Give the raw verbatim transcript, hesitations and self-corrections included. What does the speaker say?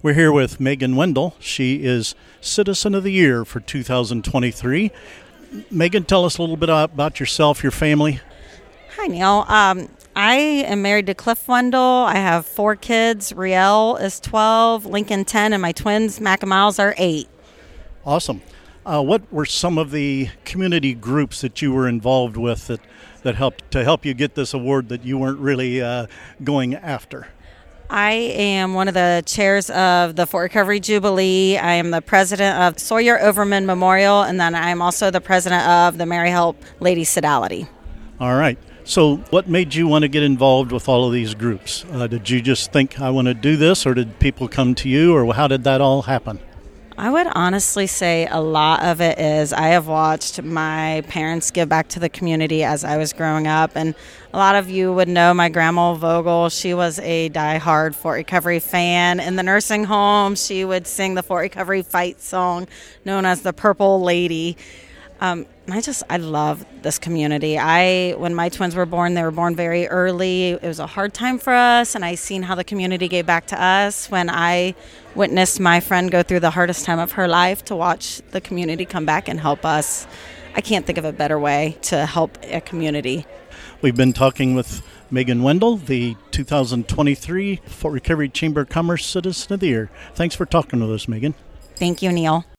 We're here with Megan Wendell. She is Citizen of the Year for two thousand twenty-three. Megan, tell us a little bit about yourself, your family. Hi, Neil. Um, I am married to Cliff Wendell. I have four kids. Riel is twelve, Lincoln ten, and my twins, Mac and Miles, are eight. Awesome. Uh, what were some of the community groups that you were involved with that, that helped to help you get this award that you weren't really uh, going after? I am one of the chairs of the Fort Recovery Jubilee. I am the president of Sawyer Overman Memorial, and then I'm also the president of the Mary Help Lady Sodality. All right. So what made you want to get involved with all of these groups? Uh, did you just think, I want to do this, or did people come to you, or how did that all happen? I would honestly say a lot of it is I have watched my parents give back to the community as I was growing up, and a lot of you would know my grandma Vogel. She was a diehard Fort Recovery fan. In the nursing home, she would sing the Fort Recovery fight song known as the Purple Lady. Um, I just, I love this community. I, when my twins were born, they were born very early. It was a hard time for us, and I seen how the community gave back to us when I witnessed my friend go through the hardest time of her life, to watch the community come back and help us. I can't think of a better way to help a community. We've been talking with Megan Wendell, the two thousand twenty-three Fort Recovery Chamber of Commerce Citizen of the Year. Thanks for talking with us, Megan. Thank you, Neil.